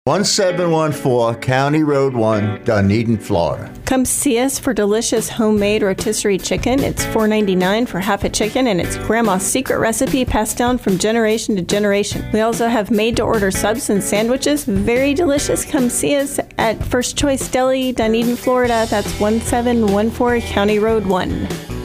1714 County Road 1, Dunedin, Florida. Come see us for delicious homemade rotisserie chicken. It's $4.99 for half a chicken, and it's Grandma's secret recipe passed down from generation to generation. We also have made-to-order subs and sandwiches. Very delicious. Come see us at First Choice Deli, Dunedin, Florida. That's 1714 County Road 1.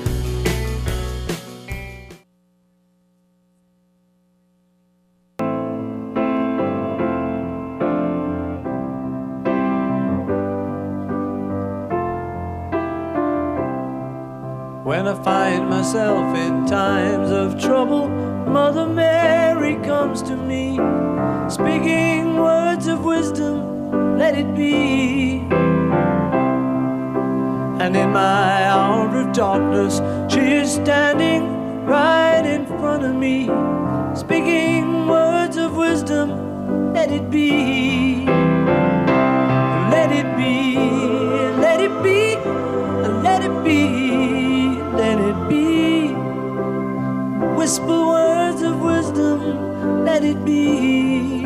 When I find myself in times of trouble, Mother Mary comes to me, speaking words of wisdom, let it be. And in my hour of darkness, she is standing right in front of me, speaking words of wisdom, let it be. Let it be, let it be, let it be. Let it be. Whisper words of wisdom, let it be.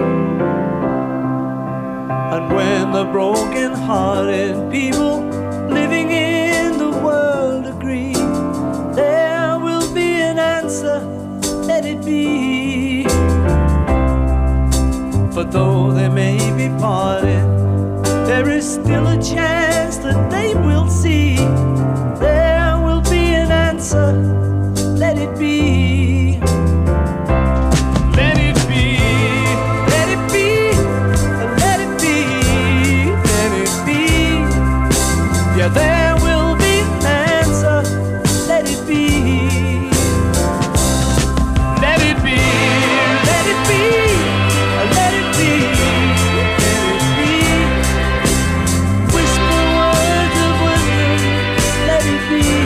And when the broken-hearted people living in the world agree, there will be an answer, let it be. For though they may be parted, there is still a chance that they will see. Let it be. Let it be. Let it be. Let it be. Let it be. Yeah, there will be an answer. Let it be. Let it be. Let it be. Let it be. Let it be. Whisper words of wisdom. Let it be.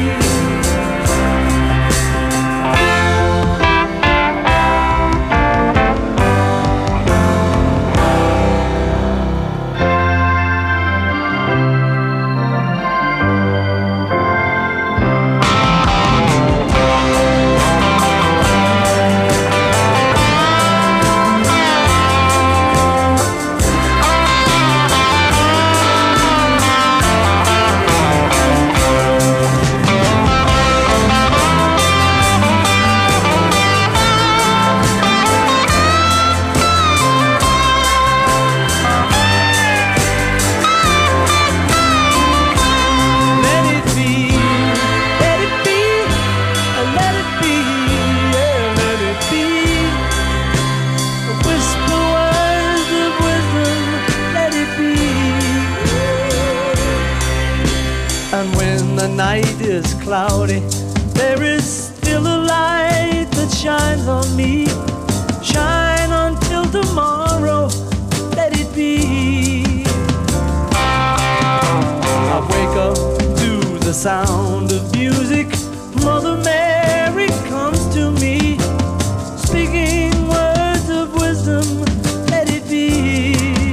Cloudy, there is still a light that shines on me. Shine until tomorrow, let it be. I wake up to the sound of music. Mother Mary comes to me, speaking words of wisdom, let it be.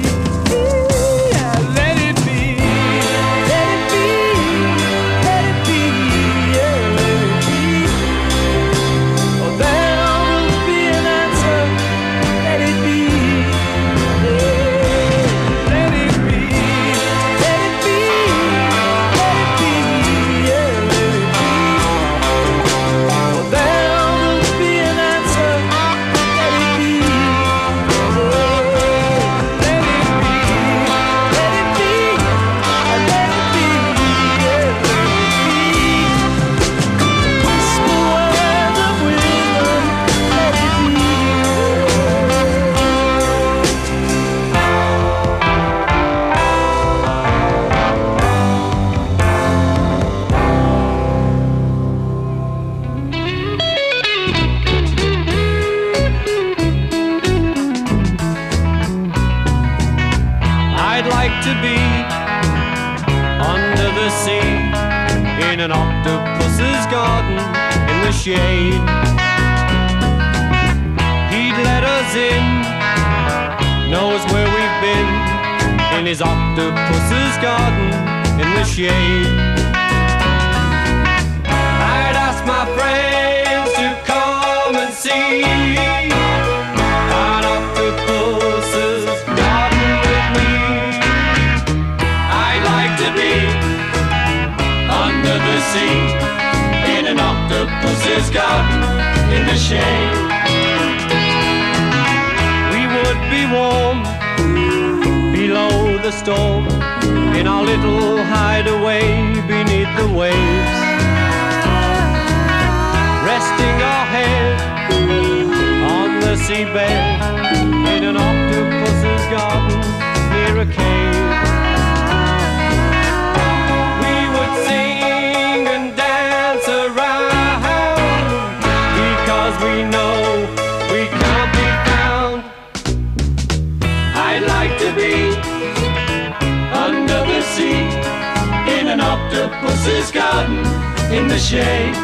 Shade. He'd let us in, knows where we've been, in his octopus's garden in the shade. I'd ask my friends to come and see an octopus's garden garden in the shade. We would be warm below the storm in our little hideaway beneath the waves, resting our head on the seabed in an octopus's garden near a cave. We would sing and dance around because we know we can't be found. I'd like to be under the sea in an octopus's garden in the shade.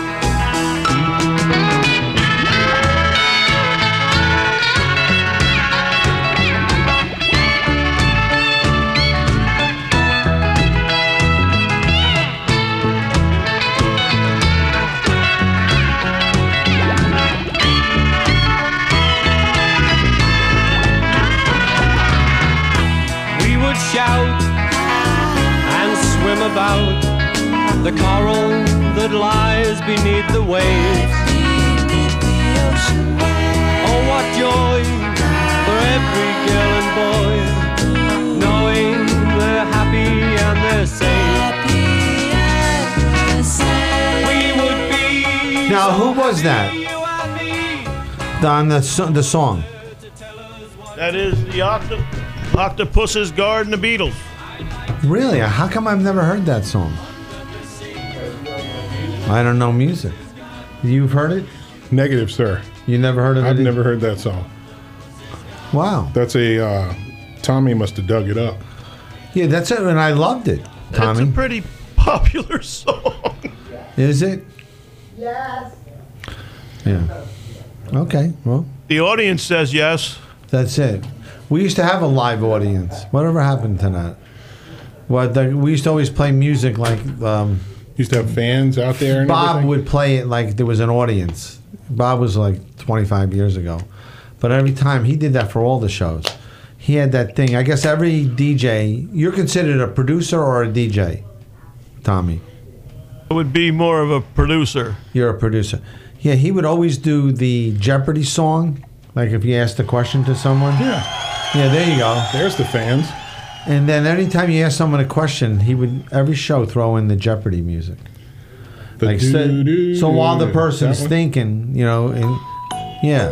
Shout and swim about the coral that lies beneath the waves. Oh, what joy for every girl and boy, knowing they're happy and they're safe. We would be. Now, who was that? On the song. That is the Octopus's Garden, the Beatles. Really? How come I've never heard that song? I don't know music. You've heard it? Negative, sir. You never heard of it? I've never heard that song. Wow. That's a Tommy must have dug it up. Yeah, that's it, and I loved it. Tommy, It's a pretty popular song. is it? Yes. Yeah. Okay. Well, The audience says yes. that's it. We used to have a live audience. Whatever happened to that? We used to always play music like Used to have fans out there. And Bob everything. would play it like there was an audience. Bob was like 25 years ago. But every time he did that for all the shows. He had that thing. I guess every DJ, you're considered a producer or a DJ, Tommy? It would be more of a producer. You're a producer. Yeah, he would always do the Jeopardy song. Like if you asked a question to someone. Yeah. Yeah, there you go. There's the fans. And then anytime you ask someone a question, he would every show throw in the Jeopardy music. Like so while the person's thinking, you know, and yeah,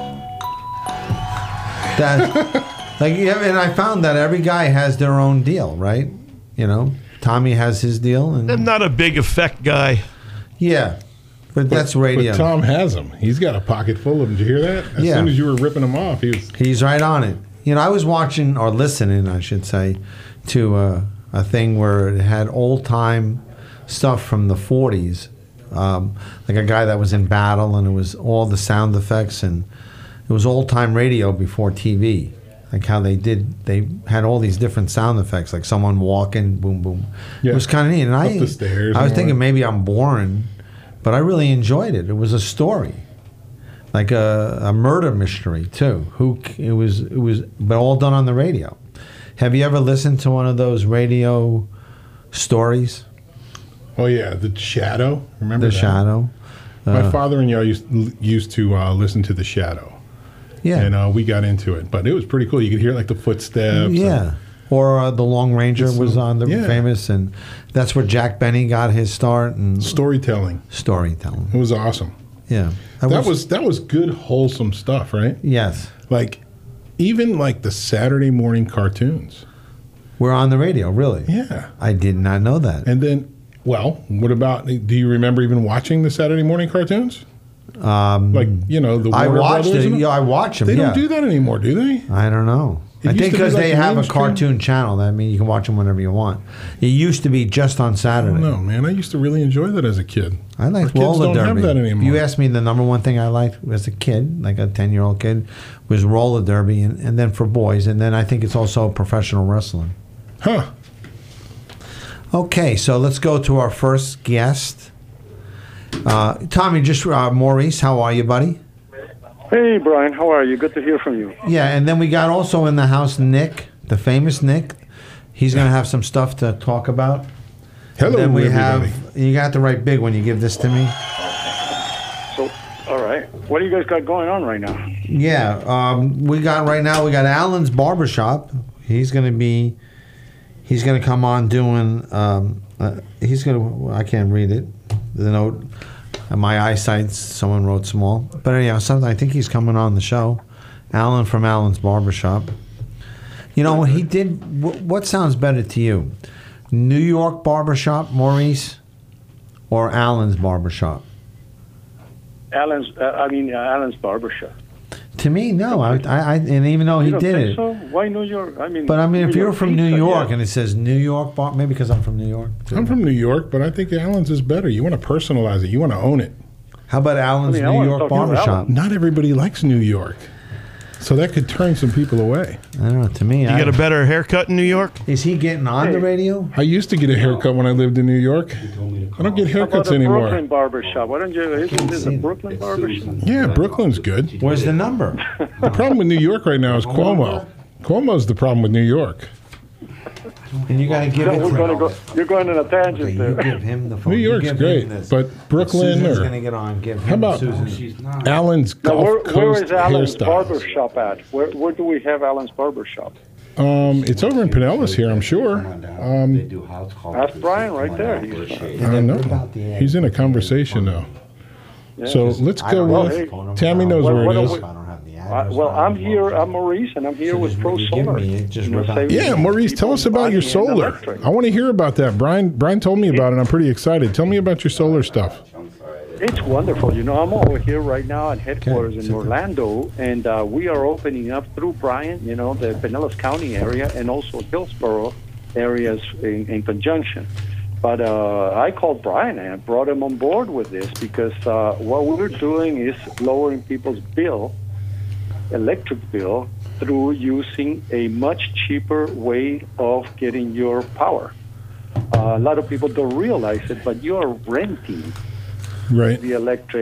that like yeah, and I found that every guy has their own deal, right? You know, Tommy has his deal, I'm and not a big effect guy. yeah, but that's radio. But Tom has them. He's got a pocket full of them. Did you hear that? As Yeah. soon as you were ripping them off, He's right on it. You know, I was watching or listening, I should say, to a thing where it had old time stuff from the 40s, like a guy that was in battle, and it was all the sound effects, and it was old time radio before TV. Like how they had all these different sound effects, like someone walking, boom, boom. Yeah. It was kind of neat. And Up the stairs I was and all thinking that. maybe I'm boring, but I really enjoyed it. It was a story. Like a murder mystery too. It was, but all done on the radio. Have you ever listened to one of those radio stories? Oh yeah, The Shadow. Remember The that? Shadow. My father-in-law used to listen to The Shadow. Yeah. And we got into it, but it was pretty cool. You could hear like the footsteps. Yeah. Or The Long Ranger was on the yeah. famous, and that's where Jack Benny got his start and Storytelling. storytelling. It was awesome. Yeah. That was good, wholesome stuff, right? Yes. Like, even like the Saturday morning cartoons. We're on the radio, really? Yeah. I did not know that. And then, well, what about? Do you remember even watching the Saturday morning cartoons? Like, you know, the I Warner watched Brothers it. and- Yeah, I watch them. They yeah. don't do that anymore, do they? I don't know. It I used think to be because like they have a mainstream. cartoon channel. That means you can watch them whenever you want. It used to be just on Saturday. No, man. I used to really enjoy that as a kid. I liked Our kids roller don't derby. have that anymore. If you asked me the number one thing I liked as a kid, like a 10-year-old kid, was roller derby, and then for boys, and then I think it's also professional wrestling. Huh. Okay, so let's go to our first guest. Tommy, Maurice, how are you, buddy? Hey, Brian, how are you? Good to hear from you. Yeah, and then we got also in the house Nick, the famous Nick. He's going to have some stuff to talk about. Hello, And then we everybody. have, you got to write big when you give this to me. So All right. What do you guys got going on right now? Yeah, we got Alan's Barbershop. He's gonna come on doing. I can't read it. The note. My eyesight. Someone wrote small, but anyhow, something. I think he's coming on the show. Alan from Alan's Barbershop. You know what he did? What sounds better to you? New York Barbershop, Maurice, or Alan's Barbershop? Alan's Barbershop. To me, no. I and even though he You don't did think it, so? Why New York? but I mean, if you're from New York yeah. and it says New York Bar, maybe because I'm from New York. Too. I'm from New York, but I think Alan's is better. You want to personalize it. You want to own it. How about Alan's I New wanna York talk to Barbershop? Alan. Not everybody likes New York, so that could turn some people away. I don't know. To me, You get a better haircut in New York? is he getting on the radio? I used to get a haircut when I lived in New York. I don't get How about haircuts the anymore. Brooklyn Barbershop? Why don't you? Isn't this a Brooklyn Barbershop? Yeah, Brooklyn's good. Where's the number? The problem with New York right now is Cuomo. Cuomo's the problem with New York. And you got to give it. We're gonna go. You're going on a Okay, tangent you there. give him the phone. New You York's give him great, this. but Brooklyn Susan's or gonna get on. Give him how about Susan? Alan's Now, Gulf where Coast is Alan's hairstyles? Barbershop at? Where do we have Alan's Barbershop? It's over in Pinellas here, I'm sure. That's Brian right there. I know. He's in a conversation now. So let's go with Tammy knows where it is. Well, I'm here. I'm Maurice, and I'm here with Pro Solar. Yeah, Maurice, tell us about your solar. I want to hear about that. Brian told me about it. I'm pretty excited. Tell me about your solar stuff. It's wonderful. You know, I'm over here right now at headquarters in Orlando, and we are opening up through Bryan, you know, the Pinellas County area, and also Hillsborough areas in conjunction. But I called Brian and brought him on board with this because what we're doing is lowering people's electric bill, through using a much cheaper way of getting your power. A lot of people don't realize it, but you're renting Right. your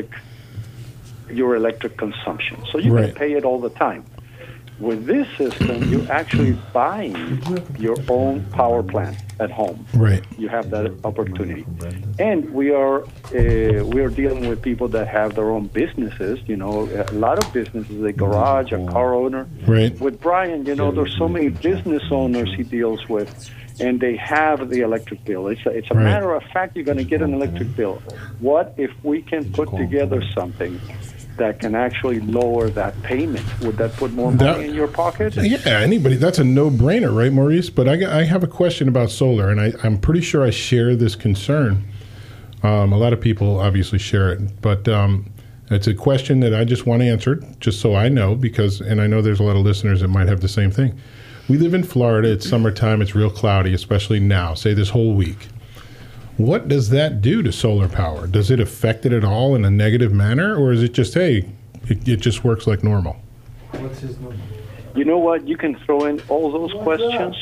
electric consumption. So you're going Right. to pay it all the time. With this system, you're actually buying your own power plant at home. Right. You have that opportunity. And we are dealing with people that have their own businesses. You know, a lot of businesses, a garage, a car owner. Right. With Brian, you know, there's so many business owners he deals with, and they have the electric bill. It's a Right. matter of fact, you're going to get an electric bill. What if we can put together something that can actually lower that payment? Would that put more money in your pocket? Yeah, anybody. That's a no-brainer, right, Maurice? But I have a question about solar, and I'm pretty sure I share this concern. A lot of people obviously share it, but it's a question that I just want answered, just so I know, and I know there's a lot of listeners that might have the same thing. We live in Florida. It's summertime. It's real cloudy, especially now, say this whole week. What does that do to solar power? Does it affect it at all in a negative manner, or is it just, hey, it just works like normal? What's his number? You know what? You can throw in all those questions.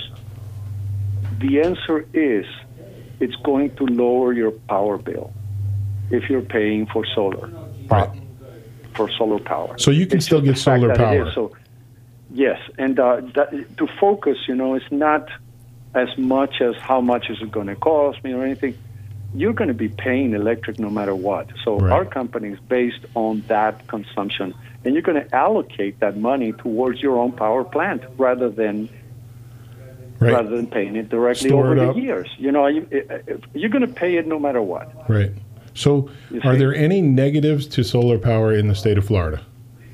The answer is it's going to lower your power bill if you're paying for solar, for solar power. So you can It's still just get the fact solar that it power. is. So, yes, and to focus, you know, it's not as much as how much is it going to cost me or anything. You're going to be paying electric no matter what. So Right. our company is based on that consumption, and you're going to allocate that money towards your own power plant rather than paying it directly Store over it the up. years. You know, you're going to pay it no matter what. Right. So You are see? there any negatives to solar power in the state of Florida?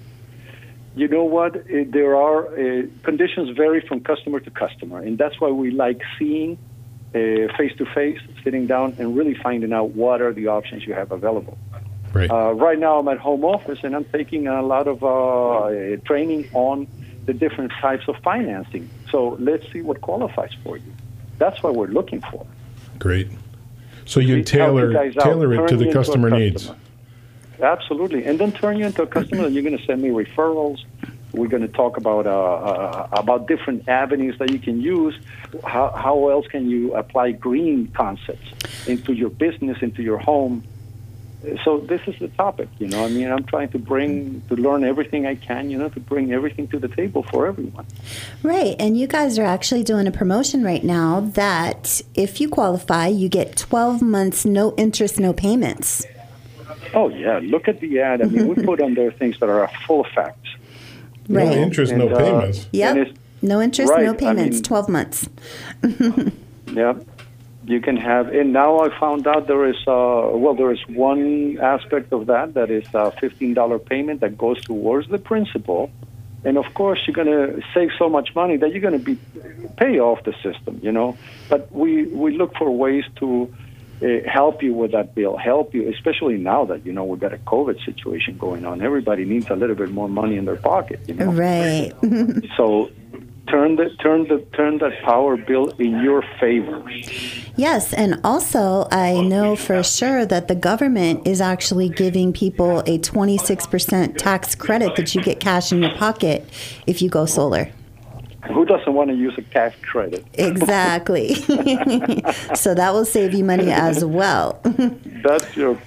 You know what? There are conditions vary from customer to customer, and that's why we like seeing face-to-face, sitting down, and really finding out what are the options you have available. Right. Right now, I'm at home office, and I'm taking a lot of training on the different types of financing. So let's see what qualifies for you. That's what we're looking for. Great. So you Help tailor guys out, tailor it turn to you the into a customer needs. customer. Absolutely, and then turn you into a customer. You're going to send me referrals. We're going to talk about different avenues that you can use. How else can you apply green concepts into your business, into your home? So this is the topic. You know, I mean, I'm trying to learn everything I can. You know, to bring everything to the table for everyone. Right, and you guys are actually doing a promotion right now that if you qualify, you get 12 months, no interest, no payments. Oh, yeah. Look at the ad. I mean, we put on there things that are full effect. No Right. interest, no payments. And Yep. it's- No interest, Right, no I payments, mean- 12 months. Yeah, you can have, and now I found out there is one aspect of that is a $15 payment that goes towards the principal, and of course you're going to save so much money that you're going to pay off the system, you know. But we look for ways to help you with that bill, help you, especially now that you know we've got a COVID situation going on. Everybody needs a little bit more money in their pocket, you know. Right. So turn that power bill in your favor. Yes, and also I know for sure that the government is actually giving people a 26% tax credit that you get cash in your pocket if you go solar. Who doesn't want to use a tax credit? Exactly. So that will save you money as well. That's your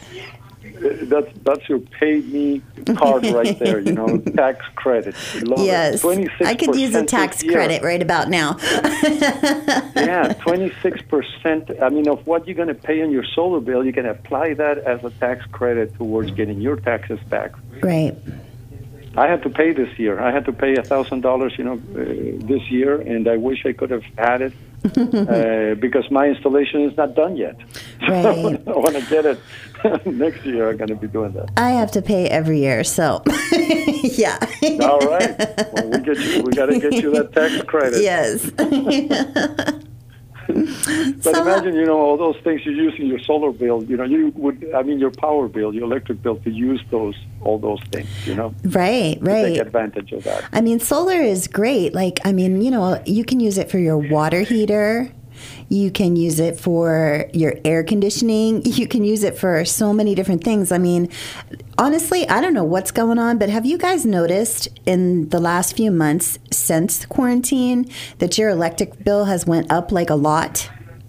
pay me card right there, you know, tax credit. Yes. 26% I could use a tax this year. credit right about now. Yeah, 26%. I mean, of what you're going to pay on your solar bill, you can apply that as a tax credit towards getting your taxes back. Right. I had to pay this year. I had to pay $1,000, you know, this year, and I wish I could have had it because my installation is not done yet. Right. I want to get it next year. I'm going to be doing that. I have to pay every year, so yeah. All right. Well, we got to get you that tax credit. Yes. But imagine, you know, all those things you use in your solar bill, you know, your power bill, your electric bill, to use all those things, you know. Right, To right. take advantage of that. I mean, solar is great. Like, I mean, you know, you can use it for your water heater. You can use it for your air conditioning. You can use it for so many different things. I mean, honestly, I don't know what's going on, but have you guys noticed in the last few months since quarantine that your electric bill has went up like a lot?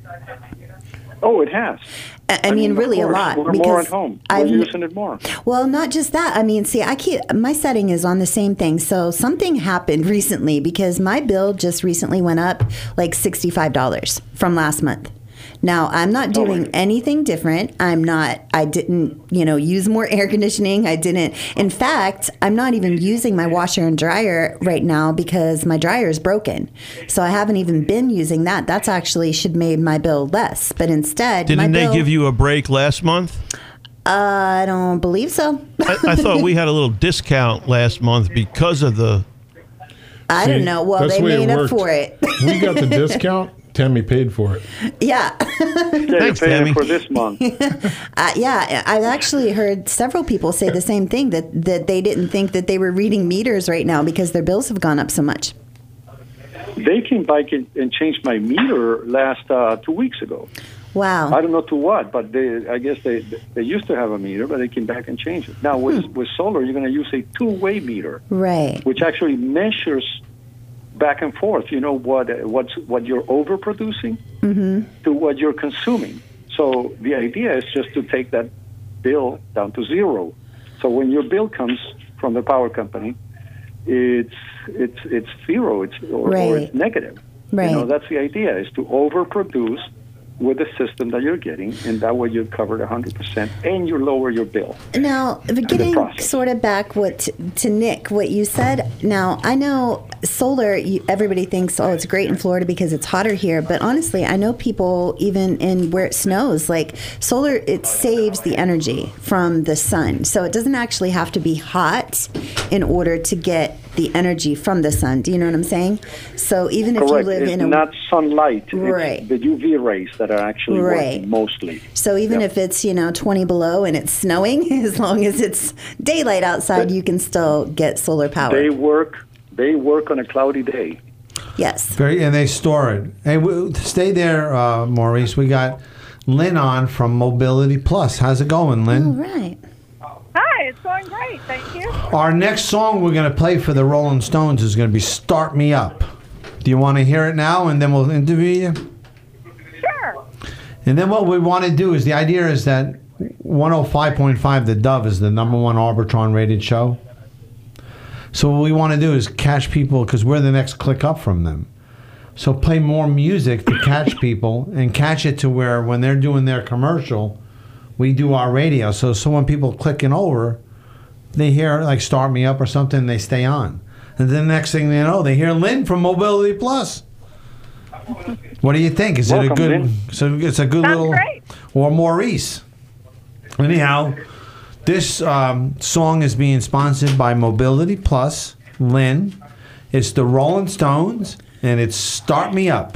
Oh, it has. I mean, of really a course, lot. We're more at home. We're using it more. Well, not just that. I mean, see, my setting is on the same thing. So something happened recently because my bill just recently went up like $65 from last month. Now, I'm not doing anything different. I didn't, you know, use more air conditioning. I didn't. In fact, I'm not even using my washer and dryer right now because my dryer is broken. So I haven't even been using that. That's actually should made my bill less. But instead, Didn't they give you a break last month? I don't believe so. I thought we had a little discount last month because of the... I don't know. Well, that's they the way it made up worked. for it. We got the discount. Tammy paid for it. Yeah. Yeah, Thanks, you're paying Tammy. for this month. Yeah, I've actually heard several people say the same thing, that they didn't think that they were reading meters right now because their bills have gone up so much. They came back and changed my meter last 2 weeks ago. Wow. I don't know to what, but I guess they used to have a meter, but they came back and changed it. Now, with solar, you're going to use a two-way meter, Right. which actually measures back and forth, you know, what you're overproducing to what you're consuming. So the idea is just to take that bill down to zero. So when your bill comes from the power company, it's zero, or it's negative. Right. You know, that's the idea, is to overproduce with the system that you're getting, and that way you're covered 100%, and you lower your bill. Now, getting sort of back to Nick, what you said. Now, I know solar, everybody thinks, oh, it's great in Florida because it's hotter here. But honestly, I know people, even in where it snows, like solar, it saves the energy from the sun. So it doesn't actually have to be hot in order to get the energy from the sun. Do you know what I'm saying? So even if you live it's in a... not sunlight. Right. It's the UV rays that are actually working mostly. So even if it's, 20 below and it's snowing, as long as it's daylight outside, you can still get solar power. They work on a cloudy day. Yes. And they store it. Hey, stay there, Maurice. We got Lynn on from Mobility Plus. How's it going, Lynn? All right. Hi, it's going great. Thank you. Our next song we're going to play for the Rolling Stones is going to be Start Me Up. Do you want to hear it now, and then we'll interview you? Sure. And then what we want to do is, the idea is that 105.5 The Dove is the #1 Arbitron rated show. So what we want to do is catch people, because we're the next click up from them. So play more music to catch people, and catch it to where when they're doing their commercial, we do our radio. So when people clicking over, they hear like Start Me Up or something, they stay on. And then the next thing they know, they hear Lynn from Mobility Plus. What do you think? Is Welcome, it a good? Lynn. So it's a good Sounds little. great. Or Maurice. Anyhow, this song is being sponsored by Mobility Plus. Lynn, it's the Rolling Stones, and it's "Start Me Up."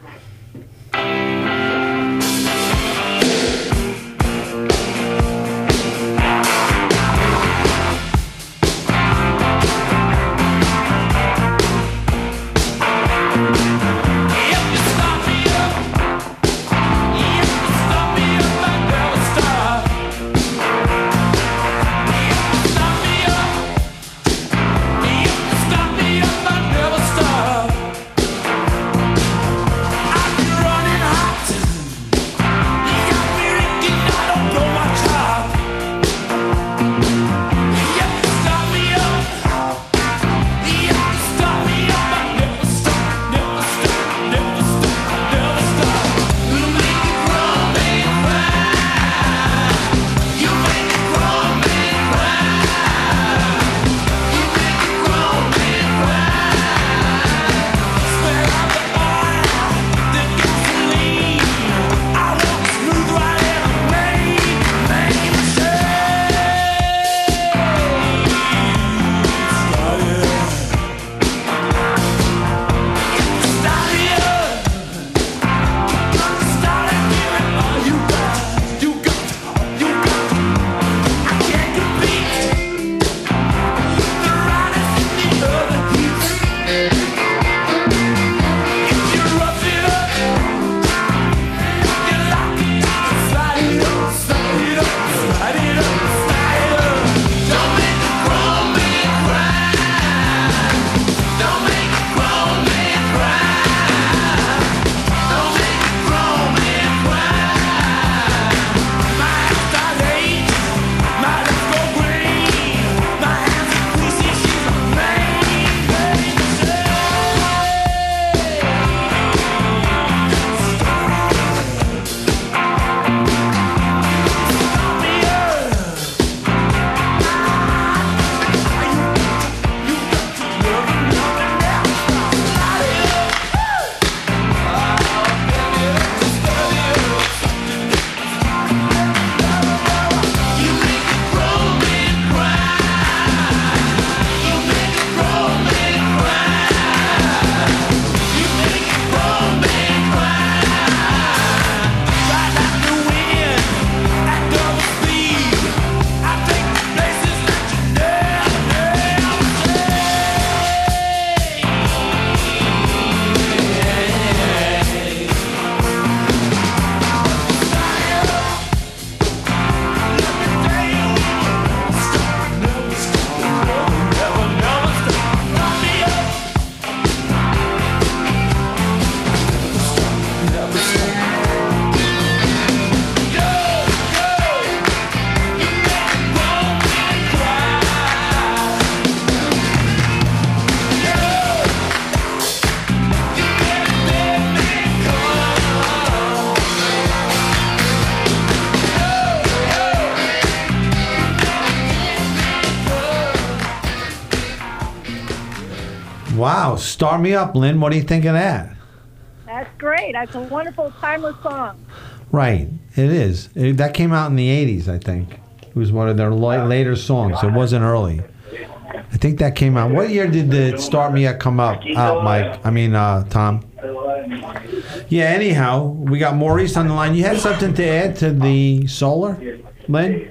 Wow, Start Me Up, Lynn. What do you think of that? That's great. That's a wonderful, timeless song. Right, it is. That came out in the 80s, I think. It was one of their later songs. It wasn't early. I think that came out. What year did the Start Me Up come out, Mike? I mean, Tom. Yeah, anyhow, we got Maurice on the line. You had something to add to the solar, Lynn?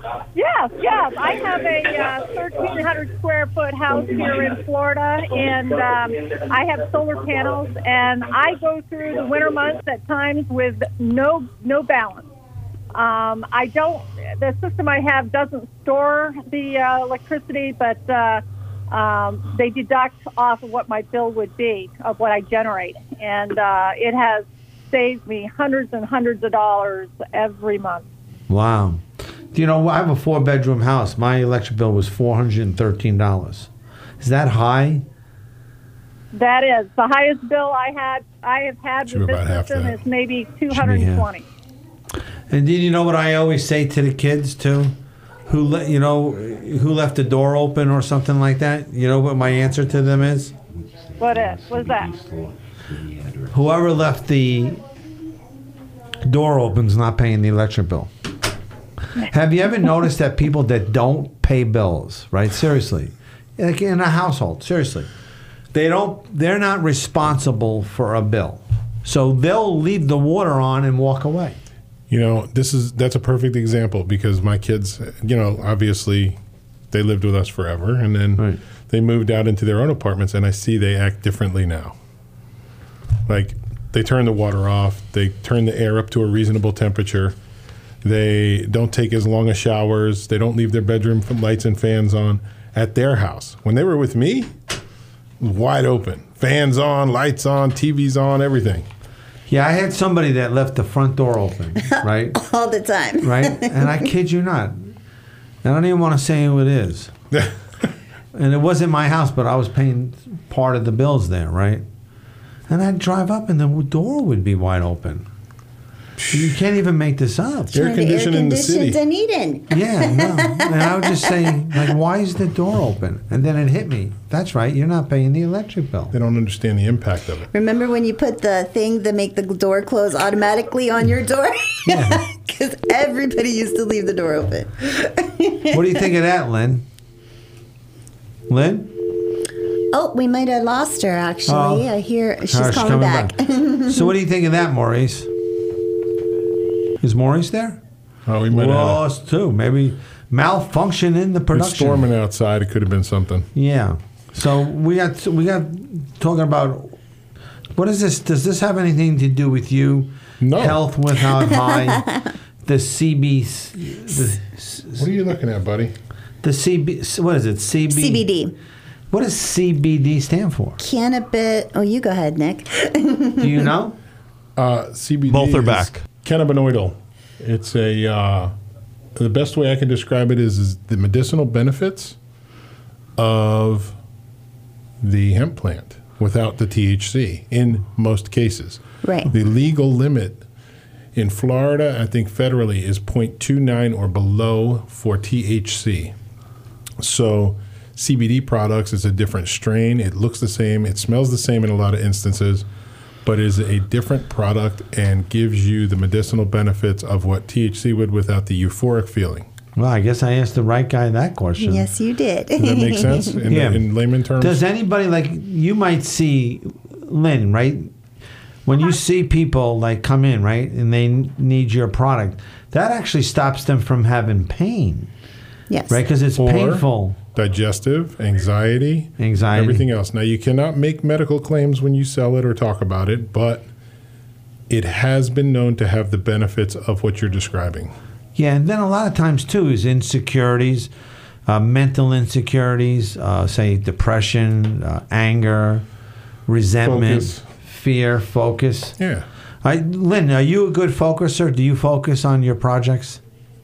Yes. I have a 1,300 square foot house here in Florida, and I have solar panels, and I go through the winter months at times with no balance. The system I have doesn't store the electricity, but they deduct off of what my bill would be of what I generate, and it has saved me hundreds and hundreds of dollars every month. Wow. You know, I have a 4-bedroom house. My electric bill was $413. Is that high? That is the highest bill I have had with this system is maybe $220. And do you know what I always say to the kids too? Who left the door open or something like that? You know what my answer to them is? What's that? Whoever left the door open's not paying the electric bill. Have you ever noticed that people that don't pay bills, right? Seriously, like in a household, seriously, they're not responsible for a bill, so they'll leave the water on and walk away. You know, that's a perfect example because my kids, obviously they lived with us forever, and then they moved out into their own apartments, and I see they act differently now. Like, they turn the water off, they turn the air up to a reasonable temperature, they don't take as long as showers, they don't leave their bedroom lights and fans on at their house. When they were with me, wide open. Fans on, lights on, TVs on, everything. Yeah, I had somebody that left the front door open, right? All the time. Right? And I kid you not. I don't even want to say who it is. And it wasn't my house, but I was paying part of the bills there, right? And I'd drive up and the door would be wide open. You can't even make this up. Air conditioning in the city. Dunedin. Yeah, no. And I would just say, like, why is the door open? And then it hit me. That's right, you're not paying the electric bill. They don't understand the impact of it. Remember when you put the thing to make the door close automatically on your door? Yeah. Because everybody used to leave the door open. What do you think of that, Lynn? Lynn? Oh, we might have lost her, actually. I hear she's She's calling coming back. So what do you think of that, Maurice? Is Maurice there? Oh, we might have lost too. Maybe malfunction in the It's production. storming outside. It could have been something. Yeah. So we got talking about what is this? Does this have anything to do with you? No. Health without high. The CB. What are you looking at, buddy? The CB. What is it? CBD. What does CBD stand for? Cannabis. Oh, you go ahead, Nick. Do you know? CBD. Both are is back. Cannabinoidal. It's the best way I can describe it is the medicinal benefits of the hemp plant without the THC in most cases. Right. The legal limit in Florida, I think federally, is 0.29 or below for THC. So CBD products is a different strain. It looks the same. It smells the same in a lot of instances, but is a different product and gives you the medicinal benefits of what THC would without the euphoric feeling. Well, I guess I asked the right guy that question. Yes, you did. Does that make sense in layman terms? Does anybody, like, you might see, Lynn, right? When you see people, like, come in, right, and they need your product, that actually stops them from having pain. Yes. Right? Because it's painful. Digestive, anxiety, everything else. Now, you cannot make medical claims when you sell it or talk about it, but it has been known to have the benefits of what you're describing. Yeah, and then a lot of times, too, is insecurities, mental insecurities, say depression, anger, resentment, fear, focus. Yeah. Lynn, are you a good focuser? Do you focus on your projects?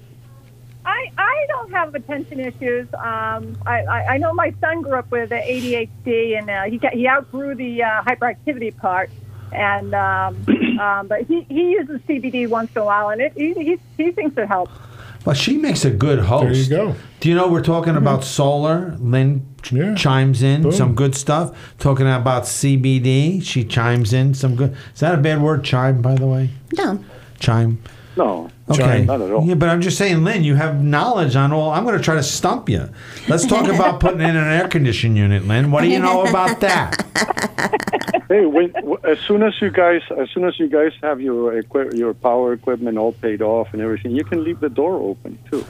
I don't have attention issues. I know my son grew up with ADHD, and he outgrew the hyperactivity part. And but he uses CBD once in a while, and he thinks it helps. Well, she makes a good host. There you go. Do you know we're talking about solar? Lynn chimes in. Boom. Some good stuff. Talking about CBD, she chimes in. Some good. Is that a bad word? Chime, by the way. No. Chime. No. Okay. Not at all. Yeah, but I'm just saying, Lynn, you have knowledge on all. I'm going to try to stump you. Let's talk about putting in an air conditioning unit, Lynn. What do you know about that? Hey, as soon as you guys have your power equipment all paid off and everything, you can leave the door open too.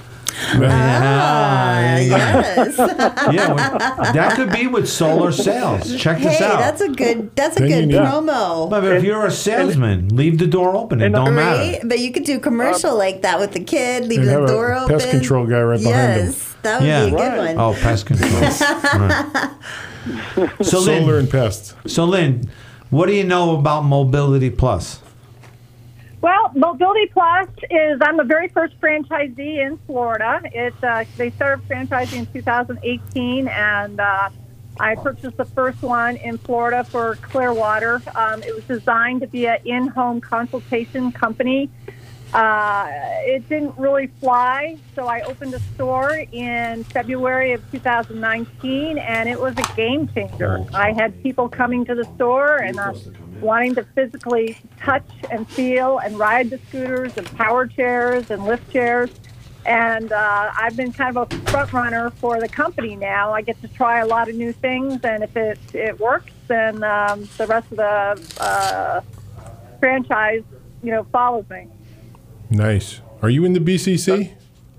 Yes. Yeah, that could be with solar sales. Check this out. That's a good promo. But if you're a salesman, leave the door open. It don't matter. But you could do commercial like that with the kid, leave the door open. Pest control guy right behind him. Yes, that would be a good one. Oh, pest control. Right. So Solar and pests. So Lynn, what do you know about Mobility Plus? Well, Mobility Plus is, I'm the very first franchisee in Florida. They started franchising in 2018, and I purchased the first one in Florida for Clearwater. It was designed to be an in-home consultation company It didn't really fly, so I opened a store in February of 2019, and it was a game changer. I had people coming to the store and wanting to physically touch and feel and ride the scooters and power chairs and lift chairs. And I've been kind of a front runner for the company now. I get to try a lot of new things, and if it works, then the rest of the franchise, follows me. Nice. Are you in the BCC?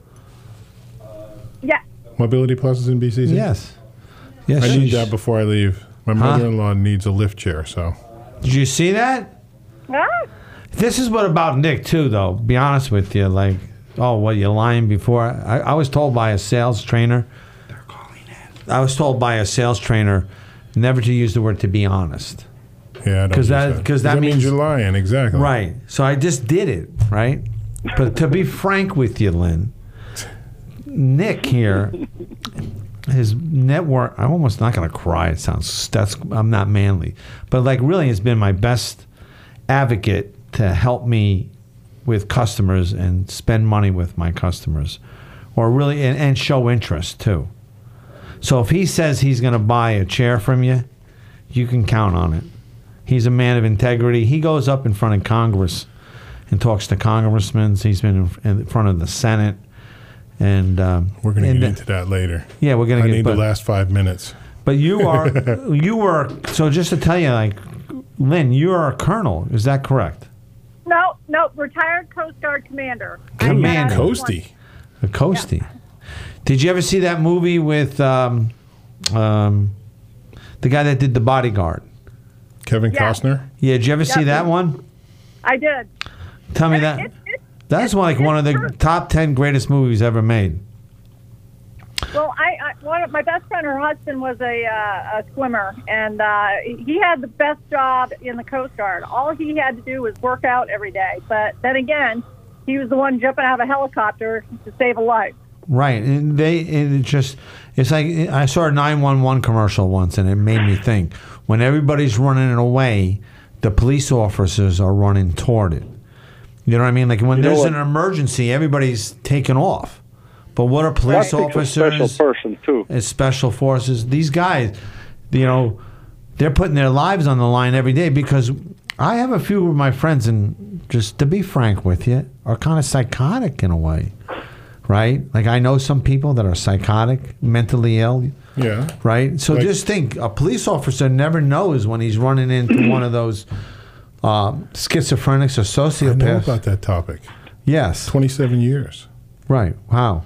Yeah. Mobility Plus is in BCC? Yes. Yes. I need that before I leave. My mother-in-law needs a lift chair, so. Did you see that? Ah. This is what about Nick, too, though. Be honest with you. Like, you're lying before. I was told by a sales trainer. They're calling in. I was told by a sales trainer never to use the word to be honest. Yeah, because that means you're lying. Exactly. Right. So I just did it. Right. But to be frank with you, Lynn, Nick here, his network. I'm almost not going to cry. I'm not manly, but like really, has been my best advocate to help me with customers and spend money with my customers, or really and show interest too. So if he says he's going to buy a chair from you, you can count on it. He's a man of integrity. He goes up in front of Congress and talks to congressmen. He's been in front of the Senate. And we're going to get into that later. Yeah, we're going to get into the last 5 minutes. But you were, so just to tell you, like, Lynn, you are a colonel. Is that correct? No, retired Coast Guard commander. Commander. Coastie. A Coastie. Yeah. Did you ever see that movie with the guy that did The Bodyguard? Kevin Costner? Yeah, did you ever see that one? I did. Tell me that. That's one of the top 10 greatest movies ever made. Well, one of my best friend, her husband was a swimmer, and he had the best job in the Coast Guard. All he had to do was work out every day. But then again, he was the one jumping out of a helicopter to save a life. Right, and it's like I saw a 911 commercial once, and it made me think. When everybody's running away, the police officers are running toward it. You know what I mean? Like when there's an emergency, everybody's taking off. But what are police officers? A special person too. As special forces, these guys, they're putting their lives on the line every day because I have a few of my friends, and just to be frank with you, are kind of psychotic in a way. Right? Like I know some people that are psychotic, mentally ill. Yeah. Right? So just think, a police officer never knows when he's running into one of those schizophrenics or sociopaths. I know about that topic. Yes. 27 years. Right. Wow.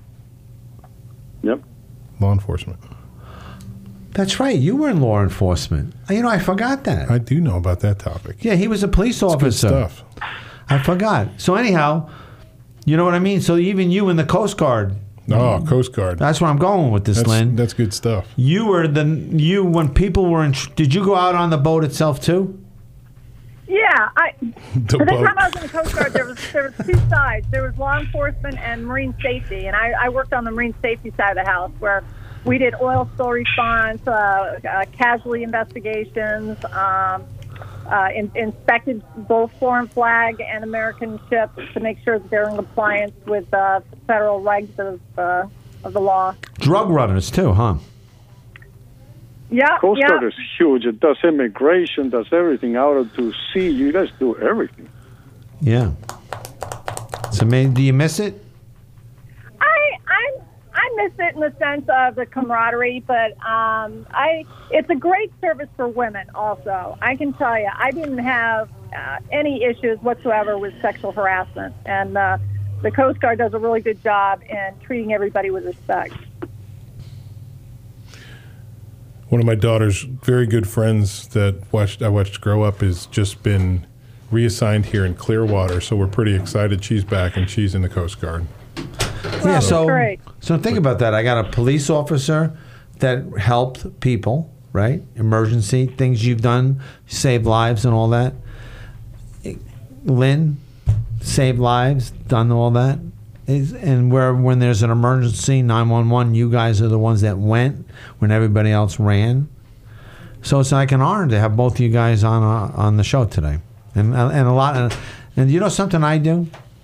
Yep. Law enforcement. That's right. You were in law enforcement. I forgot that. I do know about that topic. Yeah, he was a police officer. Good stuff. I forgot. So anyhow, you know what I mean? So even you in the Coast Guard. Oh, Coast Guard. That's where I'm going with this, Lynn. That's good stuff. You were when people were in. Did you go out on the boat itself too? Yeah, the time I was in the Coast Guard, there was two sides. There was law enforcement and marine safety, and I worked on the marine safety side of the house, where we did oil spill response, casualty investigations, inspected both foreign flag and American ships to make sure that they're in compliance with federal regs of the law. Drug runners too, huh? Yeah, Coast Guard is huge. It does immigration, does everything out to sea. You guys do everything. Yeah. So, do you miss it? I miss it in the sense of the camaraderie, but it's a great service for women. Also, I can tell you, I didn't have any issues whatsoever with sexual harassment, and the Coast Guard does a really good job in treating everybody with respect. One of my daughter's very good friends that I watched grow up has just been reassigned here in Clearwater, so we're pretty excited she's back and she's in the Coast Guard. Yeah, so think about that. I got a police officer that helped people, right? Emergency things you've done, saved lives and all that. Lynn, saved lives, done all that. And when there's an emergency, 911, you guys are the ones that went when everybody else ran. So it's like an honor to have both of you guys on the show today, and a lot. And you know something I do?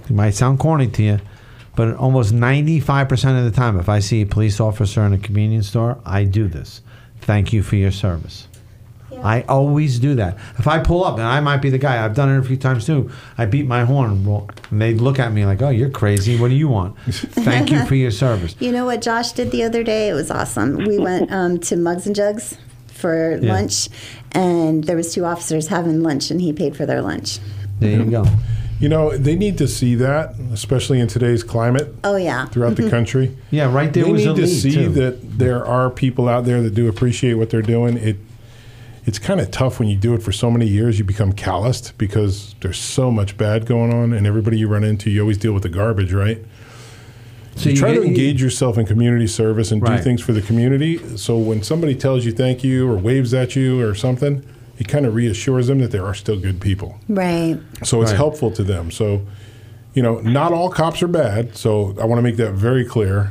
It might sound corny to you, but almost 95% of the time, if I see a police officer in a convenience store, I do this. Thank you for your service. Yeah. I always do that. If I pull up, and I might be the guy, I've done it a few times too, I beat my horn, and they look at me like, oh, you're crazy. What do you want? Thank you for your service. You know what Josh did the other day? It was awesome. We went to Mugs and Jugs for lunch, and there was 2 officers having lunch, and he paid for their lunch. There you go. You know, they need to see that, especially in today's climate. Oh, yeah. Throughout the country. Yeah, right there was a lead, They need to see too. that there are people out there that do appreciate what they're doing. It's kind of tough when you do it for so many years. You become calloused because there's so much bad going on, and everybody you run into, you always deal with the garbage, right? So you try to engage yourself in community service and do things for the community. So when somebody tells you thank you or waves at you or something, it kind of reassures them that there are still good people. Right. So it's helpful to them. So, you know, not all cops are bad. So I want to make that very clear.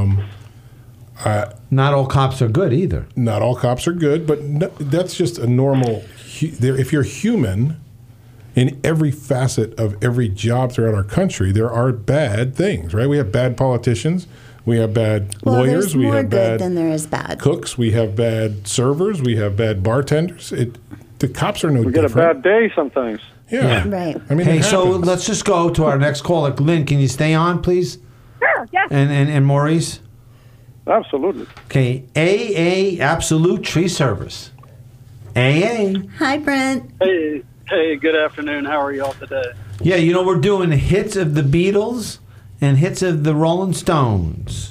Not all cops are good either. Not all cops are good, but that's just a normal. If you're human, in every facet of every job throughout our country, there are bad things, right? We have bad politicians. We have bad lawyers. We have more good bad than there is bad cooks. We have bad servers. We have bad bartenders. The cops are no different. We get a bad day sometimes. Yeah. Right. I mean, hey, so let's just go to our next caller. Lynn, can you stay on, please? Sure, yes. And Maurice? Absolutely. Okay, AA, Absolute Tree Service. AA. Hi, Brent. Hey, good afternoon. How are y'all today? Yeah, you know, we're doing hits of the Beatles and hits of the Rolling Stones.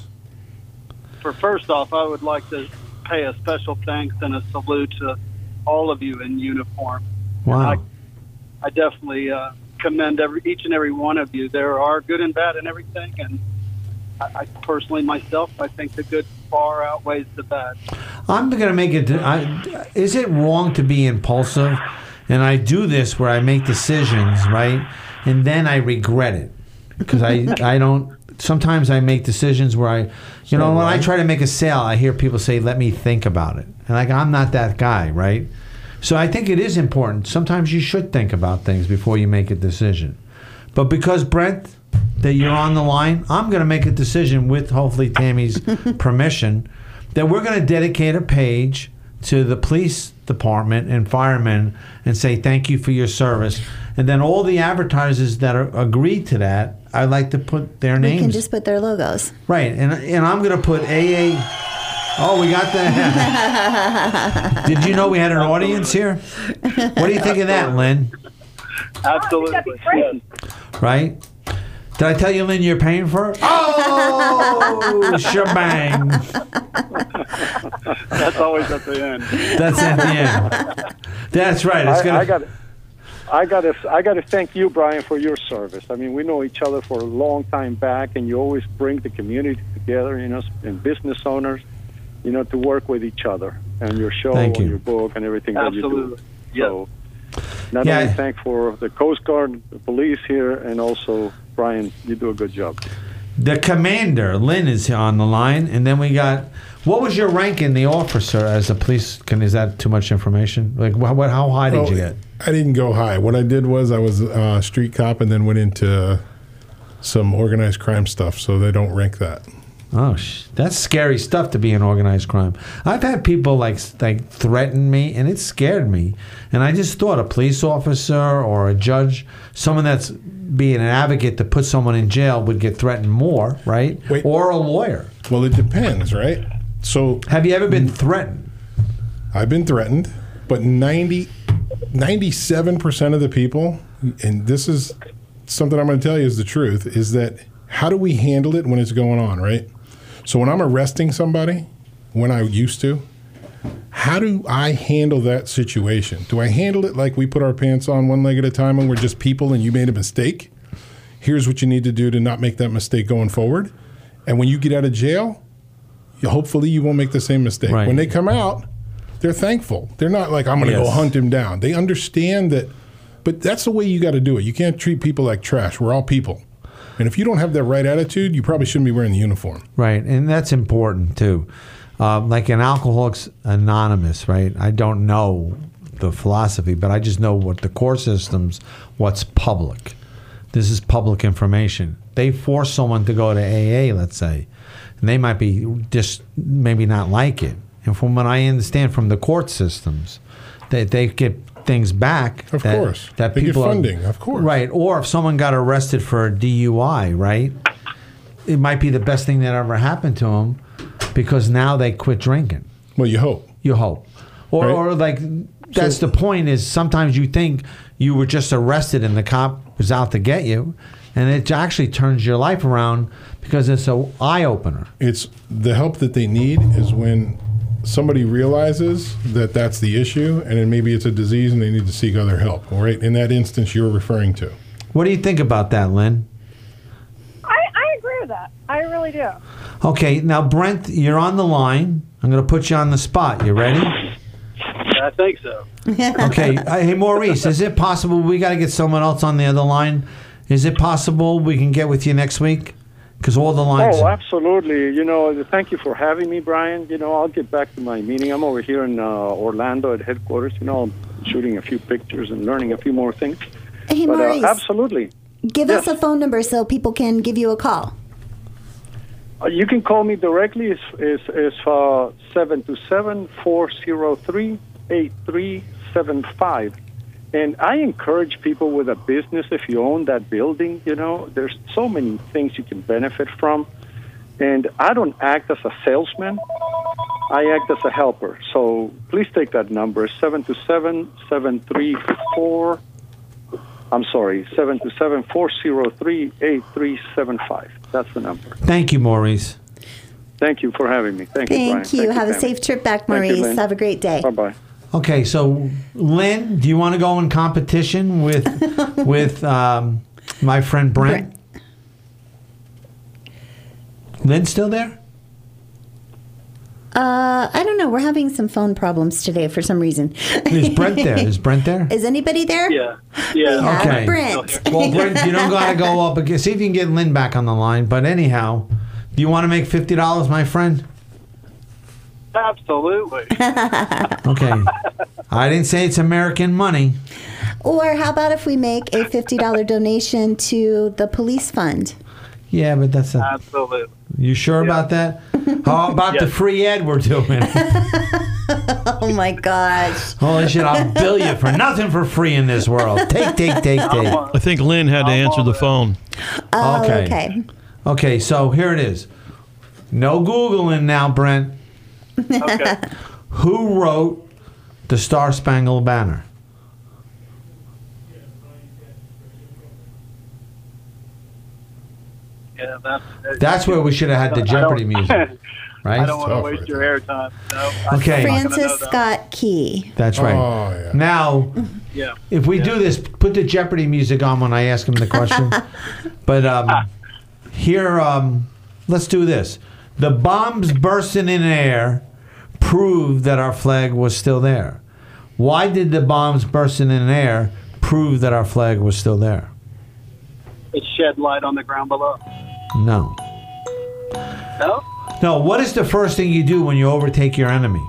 First off, I would like to pay a special thanks and a salute to all of you in uniform. Wow. I definitely commend each and every one of you. There are good and bad in everything, and I personally, myself, I think the good far outweighs the bad. I'm going to make it. Is it wrong to be impulsive? And I do this where I make decisions, right? And then I regret it. Because I don't. Sometimes I make decisions where when I try to make a sale, I hear people say, let me think about it. And I'm not that guy, right? So I think it is important. Sometimes you should think about things before you make a decision. But because, Brent, that you're on the line, I'm going to make a decision with hopefully Tammy's permission that we're going to dedicate a page to the police department and firemen and say thank you for your service. And then all the advertisers that agree to that, I'd like to put their names. We can just put their logos. Right. And I'm going to put AA. Oh, we got that. Did you know we had an audience here? What do you think of that, Lynn? Absolutely. Yes. Right? Did I tell you, Lynn, you're paying for it? Oh, shebang. That's always at the end. That's at the end. That's right. I got to thank you, Brian, for your service. I mean, we know each other for a long time back, and you always bring the community together, and business owners, to work with each other and your show and your book and everything that you do. Absolutely. So, not only thank for the Coast Guard, the police here, and also, Brian, you do a good job. The commander, Lynn, is on the line, and then we got. What was your rank in the officer as a police? Is that too much information? Like, how high did you get? I didn't go high. What I did was I was a street cop and then went into some organized crime stuff, so they don't rank that. Oh, that's scary stuff to be in organized crime. I've had people like threaten me, and it scared me. And I just thought a police officer or a judge, someone that's being an advocate to put someone in jail would get threatened more, right? Wait. Or a lawyer. Well, it depends, right? So, have you ever been threatened? I've been threatened, but 97% of the people, and this is something I'm going to tell you is the truth, is that how do we handle it when it's going on, right? So when I'm arresting somebody, when I used to, how do I handle that situation? Do I handle it like we put our pants on one leg at a time and we're just people and you made a mistake? Here's what you need to do to not make that mistake going forward. And when you get out of jail, hopefully you won't make the same mistake. Right. When they come out, they're thankful. They're not like, I'm going to go hunt him down. They understand that, but that's the way you got to do it. You can't treat people like trash. We're all people. And if you don't have that right attitude, you probably shouldn't be wearing the uniform. Right, and that's important too. Like in Alcoholics Anonymous, right? I don't know the philosophy, but I just know what the core systems, what's public. this is public information. They force someone to go to AA, let's say, and they might be just maybe not like it. And from what I understand from the court systems, they get things back. Of course. That they people get funding, of course. Right. Or if someone got arrested for a DUI, right, it might be the best thing that ever happened to them because now they quit drinking. Well, you hope. You hope. Or like, that's the point is sometimes you think you were just arrested and the cop was out to get you, and it actually turns your life around because it's an eye-opener. It's the help that they need is when somebody realizes that that's the issue, and then maybe it's a disease and they need to seek other help, all right? In that instance you're referring to. What do you think about that, Lynn? I agree with that. I really do. Okay, now, Brent, you're on the line. I'm going to put you on the spot. You ready? I think so. Okay. Hey, Maurice, is it possible we got to get someone else on the other line? Is it possible we can get with you next week? Because all the lines... Oh, absolutely. Thank you for having me, Brian. I'll get back to my meeting. I'm over here in Orlando at headquarters. I'm shooting a few pictures and learning a few more things. Hey, Maurice. Absolutely. Give us a phone number so people can give you a call. You can call me directly. It's 727-403-8375. And I encourage people with a business, if you own that building, there's so many things you can benefit from. And I don't act as a salesman. I act as a helper. So please take that number, 727-734... I'm sorry, 727-403-8375. That's the number. Thank you, Maurice. Thank you for having me. Thank you, Brian. Thank you. Have a safe trip back, Maurice. Have a great day. Bye-bye. Okay, so, Lynn, do you want to go in competition with my friend Brent? Lynn still there? I don't know. We're having some phone problems today for some reason. Is Brent there? Is Brent there? Is anybody there? Yeah. We have Okay. Brent. Well, Brent, you don't got to go up again. See if you can get Lynn back on the line. But anyhow, do you want to make $50, my friend? Absolutely. Okay. I didn't say it's American money. Or how about if we make a $50 donation to the police fund? Yeah, but that's a... Absolutely. You sure about that? How about the free ad we're doing? Oh, my gosh. Holy shit, I'll bill you for nothing for free in this world. Take. I think Lynn had to answer the phone. Oh, okay. Okay, so here it is. No Googling now, Brent. Okay. Who wrote the Star Spangled Banner? Yeah, That's where we should have had the Jeopardy music, right? I don't want to waste your airtime. No, Okay. Francis Scott Key. That's right. Oh, yeah. Now, Yeah. if we do this, put the Jeopardy music on when I ask him the question. But here, let's do this. The bombs bursting in air proved that our flag was still there. Why did the bombs bursting in air prove that our flag was still there? It shed light on the ground below. No. No? No, what is the first thing you do when you overtake your enemy?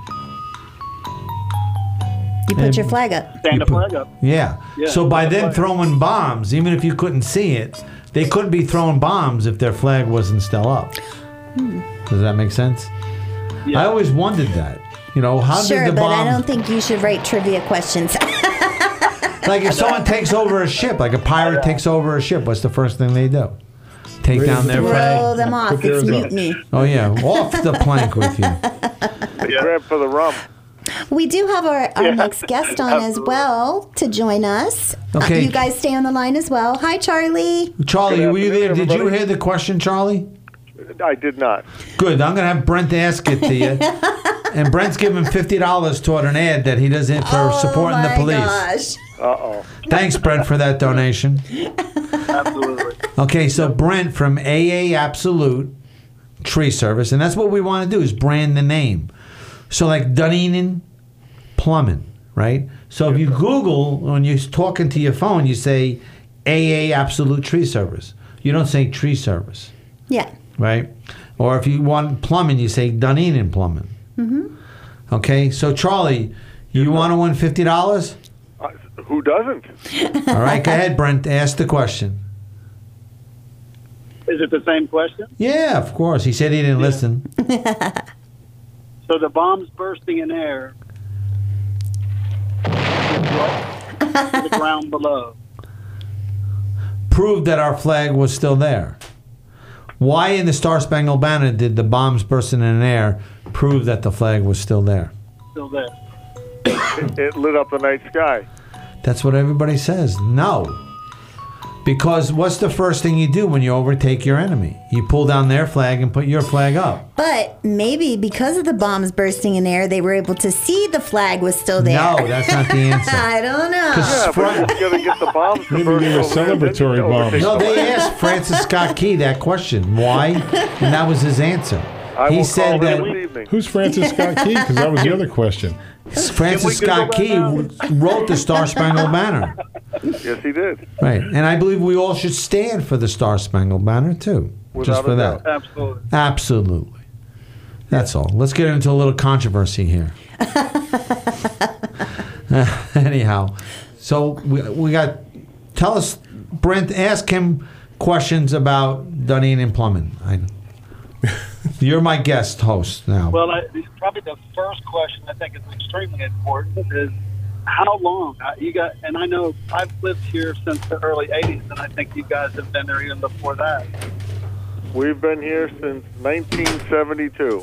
You put your flag up. Stand the flag up. Yeah. So by them throwing bombs, even if you couldn't see it, they couldn't be throwing bombs if their flag wasn't still up. Does that make sense? Yeah. I always wondered that. How Sure, did the but bomb... I don't think you should write trivia questions. Like if someone takes over a ship, like a pirate takes over a ship, what's the first thing they do? Take down their Throw flag? them off. It's mutiny. Oh, yeah. Off the plank with you. Grab for the rum. We do have our next guest on as well to join us. Okay. You guys stay on the line as well. Hi, Charlie. Charlie, were you there? Did you hear the question, Charlie? I did not. Good. I'm going to have Brent ask it to you. And Brent's giving $50 toward an ad that he does it for supporting the police. Gosh. Uh-oh. Thanks, Brent, for that donation. Absolutely. Okay, so Brent from AA Absolute Tree Service, and that's what we want to do is brand the name. So like Dunedin Plumbing, right? So if you Google, when you're talking to your phone, you say AA Absolute Tree Service. You don't say tree service. Yeah. Right? Or if you want plumbing, you say Dunedin Plumbing. Mm-hmm. Okay, so Charlie, you want to win $50? Who doesn't? All right, go ahead, Brent. Ask the question. Is it the same question? Yeah, of course. He said he didn't listen. So the bombs bursting in air to the ground below. Proved that our flag was still there. Why in the Star Spangled Banner did the bombs bursting in the air prove that the flag was still there? Still there. It lit up the night sky. That's what everybody says. No. Because what's the first thing you do when you overtake your enemy? You pull down their flag and put your flag up. But maybe because of the bombs bursting in air, they were able to see the flag was still there. No, that's not the answer. I don't know. Yeah, but you got to get the bombs to Maybe burst they were over there, then celebratory you can overtake bombs. No, the they flag. asked Francis Scott Key that question. Why? And that was his answer. I He will said call him that this evening. Who's Francis Scott Key? Because that was the other question. Francis Scott Key wrote the Star Spangled Banner. Yes, he did. Right. And I believe we all should stand for the Star Spangled Banner, too. Just Without for a that. doubt. Absolutely. Absolutely. That's all. Let's get into a little controversy here. Anyhow, so we got. Tell us, Brent. Ask him questions about Dunedin and Plumbing. You're my guest host now. Well, probably the first question I think is extremely important is how long you got. And I know I've lived here since the early '80s, and I think you guys have been there even before that. We've been here since 1972.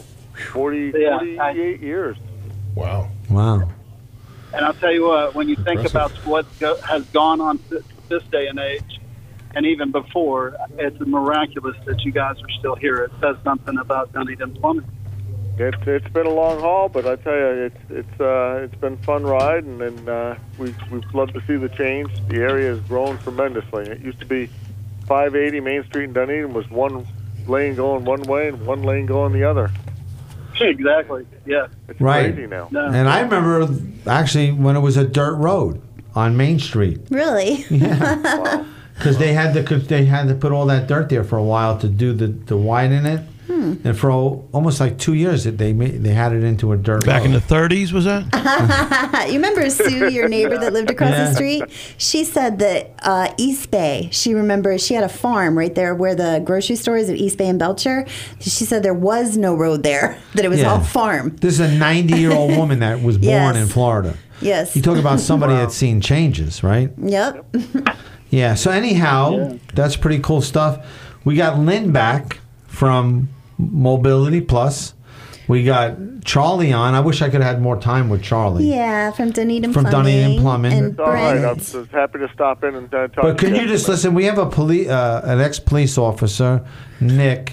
48 years. Wow. Wow. And I'll tell you what, when you think Impressive. about what has gone on this day and age, and even before, it's miraculous that you guys are still here. It says something about Dunedin Plumbing. It's been a long haul, but I tell you, it's been a fun ride, and we've loved to see the change. The area has grown tremendously. It used to be 580 Main Street in Dunedin was one lane going one way and one lane going the other. Exactly. Yeah. It's Right. crazy now. No. And I remember actually when it was a dirt road on Main Street. Really? Wow. Because they had to put all that dirt there for a while to do the widen it, and for almost like 2 years they had it into a dirt Back road. in the 30s, was that? You remember Sue, your neighbor that lived across Yeah. the street? She said that East Bay, she remembers she had a farm right there where the grocery store is at East Bay and Belcher. She said there was no road there, that it was Yeah. all farm. This is a 90-year-old woman that was born Yes. in Florida. Yes. You talk about somebody that's seen changes, right? Yep. Yeah. So anyhow, that's pretty cool stuff. We got Lynn back from Mobility Plus. We got Charlie on. I wish I could have had more time with Charlie. Yeah, from Dunedin From Plumbing. Dunedin Plumbing. And It's all right. I'm Brent. just happy to stop in and talk But to can you just listen? We have an ex-police officer, Nick,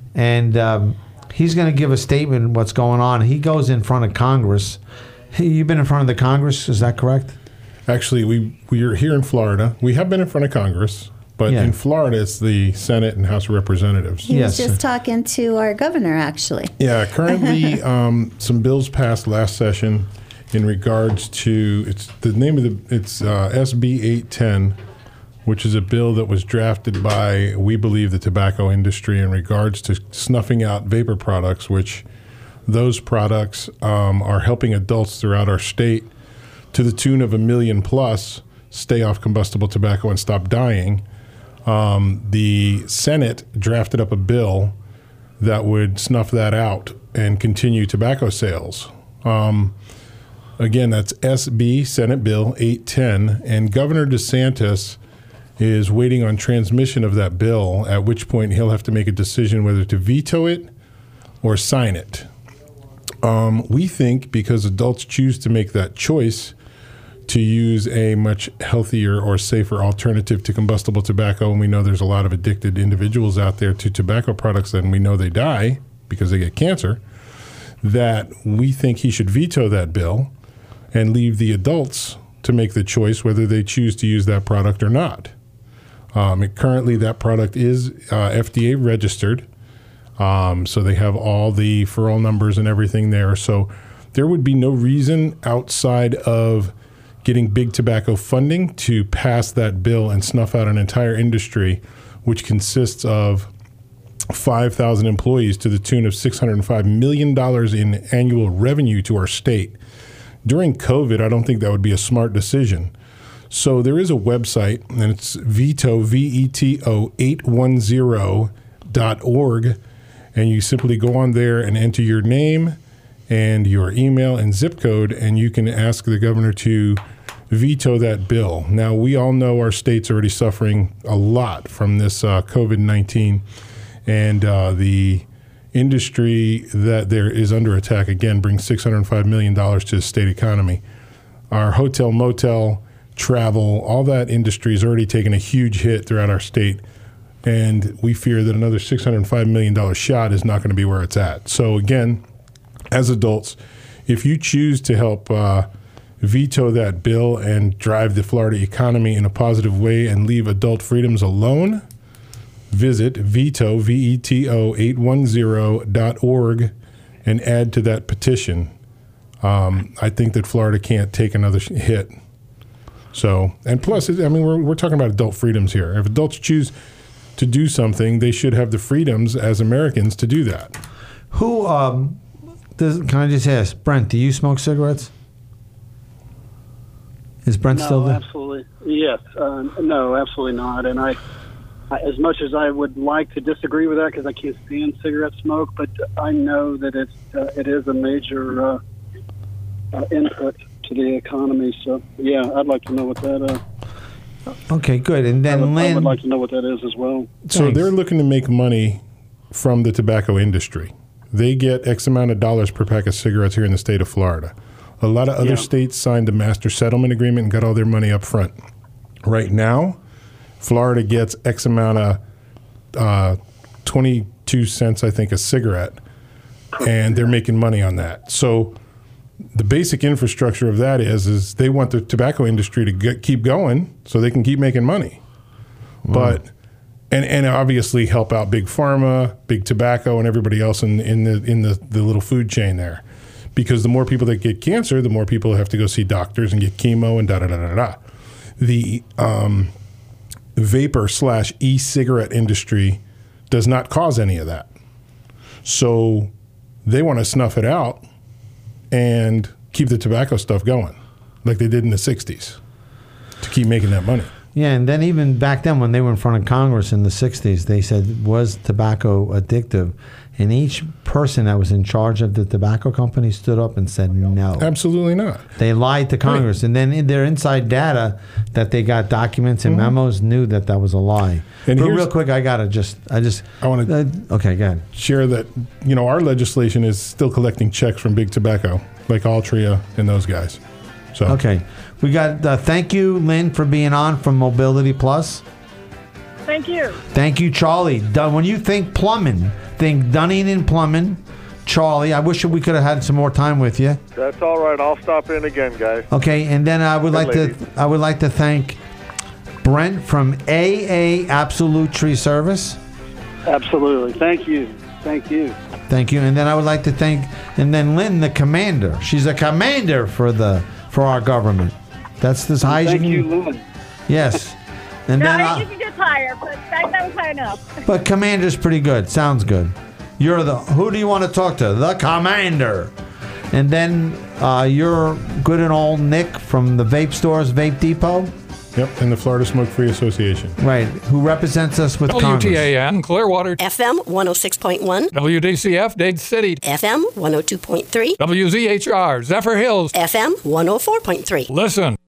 and he's going to give a statement what's going on. He goes in front of Congress. You've been in front of the Congress, is that correct? Actually, we are here in Florida. We have been in front of Congress, but Yeah. in Florida, it's the Senate and House of Representatives. He was Yes. just talking to our governor, actually. Yeah, currently some bills passed last session in regards to it's SB 810, which is a bill that was drafted by, we believe, the tobacco industry in regards to snuffing out vapor products, which those products are helping adults throughout our state to the tune of 1 million plus stay off combustible tobacco and stop dying. The Senate drafted up a bill that would snuff that out and continue tobacco sales. Again, that's SB Senate Bill 810, and Governor DeSantis is waiting on transmission of that bill, at which point he'll have to make a decision whether to veto it or sign it. We think because adults choose to make that choice to use a much healthier or safer alternative to combustible tobacco, and we know there's a lot of addicted individuals out there to tobacco products, and we know they die because they get cancer, that we think he should veto that bill and leave the adults to make the choice whether they choose to use that product or not. Currently, that product is FDA registered, so they have all the referral numbers and everything there. So there would be no reason outside of getting big tobacco funding to pass that bill and snuff out an entire industry, which consists of 5,000 employees to the tune of $605 million in annual revenue to our state. During COVID, I don't think that would be a smart decision. So there is a website, and it's VETO, VETO 810 veto.org, and you simply go on there and enter your name and your email and zip code, and you can ask the governor to veto that bill. Now, we all know our state's already suffering a lot from this COVID-19, and the industry that there is under attack, again, brings $605 million to the state economy. Our hotel, motel, travel, all that industry is already taking a huge hit throughout our state, and we fear that another $605 million shot is not going to be where it's at. So again, as adults, if you choose to help veto that bill and drive the Florida economy in a positive way and leave adult freedoms alone, visit veto, VETO 810.org and add to that petition. I think that Florida can't take another hit. So, and plus, I mean, we're talking about adult freedoms here. If adults choose to do something, they should have the freedoms as Americans to do that. Who, can I just ask, Brent, do you smoke cigarettes? Is Brent still there? Absolutely. Yes. No, absolutely not. And I, as much as I would like to disagree with that because I can't stand cigarette smoke, but I know that it is a major input to the economy. So, yeah, I'd like to know what that. Okay, good. And then Lynn, I would like to know what that is as well. So Thanks. they're looking to make money from the tobacco industry. They get X amount of dollars per pack of cigarettes here in the state of Florida. A lot of other states signed a master settlement agreement and got all their money up front. Right now, Florida gets X amount of 22 cents, I think, a cigarette, and they're making money on that. So the basic infrastructure of that is they want the tobacco industry to keep going so they can keep making money. But and obviously help out big pharma, big tobacco, and everybody else in the little food chain there. Because the more people that get cancer, the more people have to go see doctors and get chemo and da-da-da-da-da. The vapor/e-cigarette industry does not cause any of that. So they want to snuff it out and keep the tobacco stuff going like they did in the 60s to keep making that money. Yeah, and then even back then when they were in front of Congress in the 60s, they said, was tobacco addictive? And each person that was in charge of the tobacco company stood up and said no. Absolutely not. They lied to Congress. Right. And then in their inside data that they got documents and memos knew that that was a lie. And real quick, I want to okay, go ahead. Share that, our legislation is still collecting checks from big tobacco, like Altria and those guys. So okay. We got, thank you, Lynn, for being on from Mobility Plus. Thank you. Thank you, Charlie. When you think plumbing, think Dunning and Plumbing. Charlie, I wish we could have had some more time with you. That's all right. I'll stop in again, guys. Okay, and then I would like to thank Brent from AA Absolute Tree Service. Absolutely. Thank you. Thank you. Thank you. And then I would like to thank Lynn, the commander. She's a commander for our government. That's this high. Thank you, Lynn. Yes. And no, then you can get higher, but that was high enough. But commander's pretty good. Sounds good. Who do you want to talk to? The commander. And then you're good and old Nick from the Vape Stores, Vape Depot. Yep, and the Florida Smoke-Free Association. Right, who represents us with Congress. WTAN, Clearwater. FM 106.1. WDCF, Dade City. FM 102.3. WZHR, Zephyr Hills. FM 104.3. Listen.